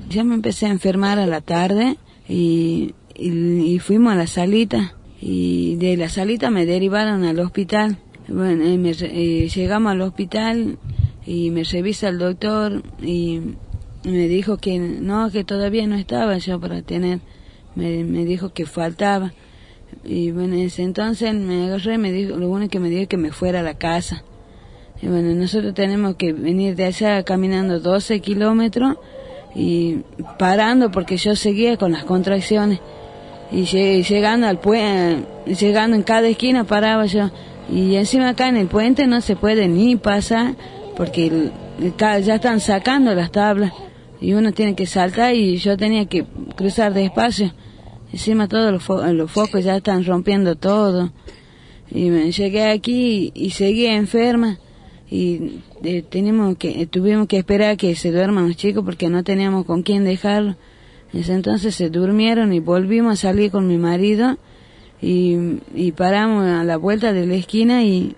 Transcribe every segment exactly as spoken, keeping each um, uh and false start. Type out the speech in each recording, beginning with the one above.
Ya me empecé a enfermar a la tarde y, y, y fuimos a la salita y de la salita me derivaron al hospital. Bueno, y me, y llegamos al hospital y me revisa el doctor y me dijo que no, que todavía no estaba yo para tener, me, me dijo que faltaba. Y bueno, en ese entonces me agarré y me dijo, lo único que me dijo que me fuera a la casa. Y bueno, nosotros tenemos que venir de allá caminando doce kilómetros y parando porque yo seguía con las contracciones. Y llegando al puente, llegando en cada esquina paraba yo. Y encima acá en el puente no se puede ni pasar porque el, el, ya están sacando las tablas y uno tiene que saltar y yo tenía que cruzar despacio. Encima todos los, fo los focos ya están rompiendo todo. Y me llegué aquí y, y seguí enferma. Y eh, tenemos que, eh, tuvimos que esperar a que se duerman los chicos porque no teníamos con quién dejarlo. Entonces se durmieron y volvimos a salir con mi marido y, y paramos a la vuelta de la esquina y,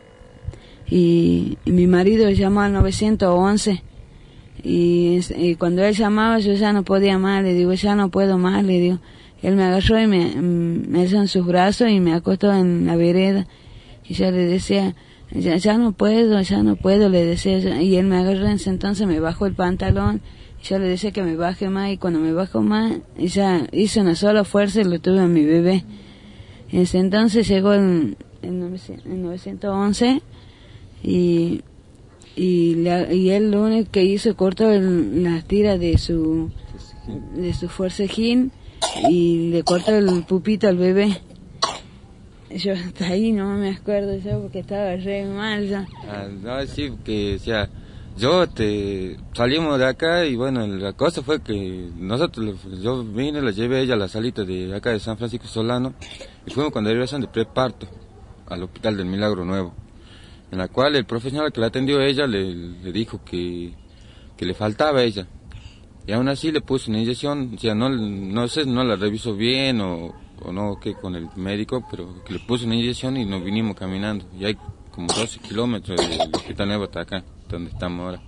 y, y mi marido llamó al nueve once. Y, y cuando él llamaba yo ya no podía más, le digo, ya no puedo más, le digo. Él me agarró y me, me echó en sus brazos y me acostó en la vereda. Y yo le decía, ya, ya no puedo, ya no puedo, le decía. Y él me agarró en ese entonces, me bajó el pantalón. Y yo le decía que me baje más. Y cuando me bajó más, ya hice una sola fuerza y lo tuve a mi bebé. En ese entonces llegó el, el, nueve once y, y, la, y él lo único que hizo, cortó el, las tiras de su, de su forcejín y le cortó el pupito al bebé. Yo hasta ahí no me acuerdo yo porque estaba re mal ya. Ah, no, sí, que o sea, yo te salimos de acá y bueno, la cosa fue que nosotros, yo vine, la llevé a ella a la salita de acá de San Francisco Solano y fuimos con derivación de preparto al Hospital del Milagro Nuevo, en la cual el profesional que la atendió a ella le, le dijo que, que le faltaba a ella. Y aún así le puso una inyección, o sea, no, no sé, no la revisó bien o, o no, que con el médico, pero que le puso una inyección y nos vinimos caminando. Y hay como doce kilómetros del Hospital Nuevo hasta acá, donde estamos ahora.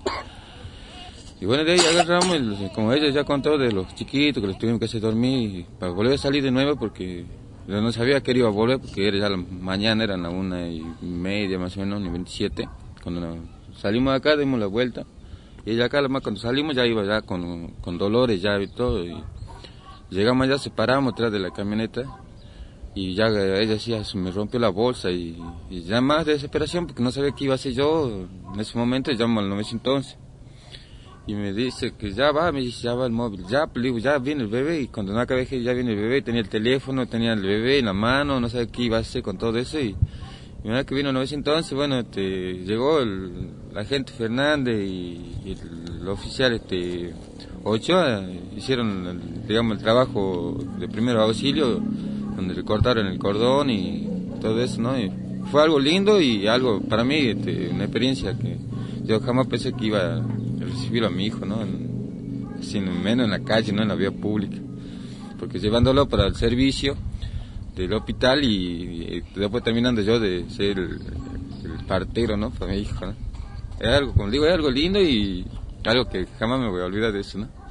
Y bueno, de ahí agarramos, el, como ella ya contó de los chiquitos, que les tuvimos que hacer dormir para volver a salir de nuevo, porque yo no sabía que iba a volver, porque era ya la mañana, eran las una y media más o menos, ni veintisiete. Cuando nos salimos de acá, dimos la vuelta. Y ella acá, cuando salimos, ya iba ya con, con dolores ya y todo. Y llegamos allá, se paramos atrás de la camioneta. Y ya ella decía, se me rompió la bolsa. Y, y ya más de desesperación, porque no sabía qué iba a hacer yo. En ese momento llamo al nueve once. Y me dice que ya va, me dice, ya va el móvil. Ya, le digo, ya viene el bebé. Y cuando no acabé, ya viene el bebé. Tenía el teléfono, tenía el bebé en la mano, no sabía qué iba a hacer con todo eso. Y, y una vez que vino el nueve once, bueno, este, llegó el, el agente Fernández y, y el, el oficial este, Ochoa, hicieron, digamos, el trabajo de primer auxilio, donde le cortaron el cordón y todo eso, ¿no? Y fue algo lindo y algo, para mí, este, una experiencia que yo jamás pensé que iba a recibir a mi hijo, ¿no? En, así, menos en la calle, no en la vía pública, porque llevándolo para el servicio del hospital y, y después terminando yo de ser el, el partero, ¿no? Para mi hijo, ¿no? Es algo, como digo, es algo lindo y algo que jamás me voy a olvidar de eso, ¿no?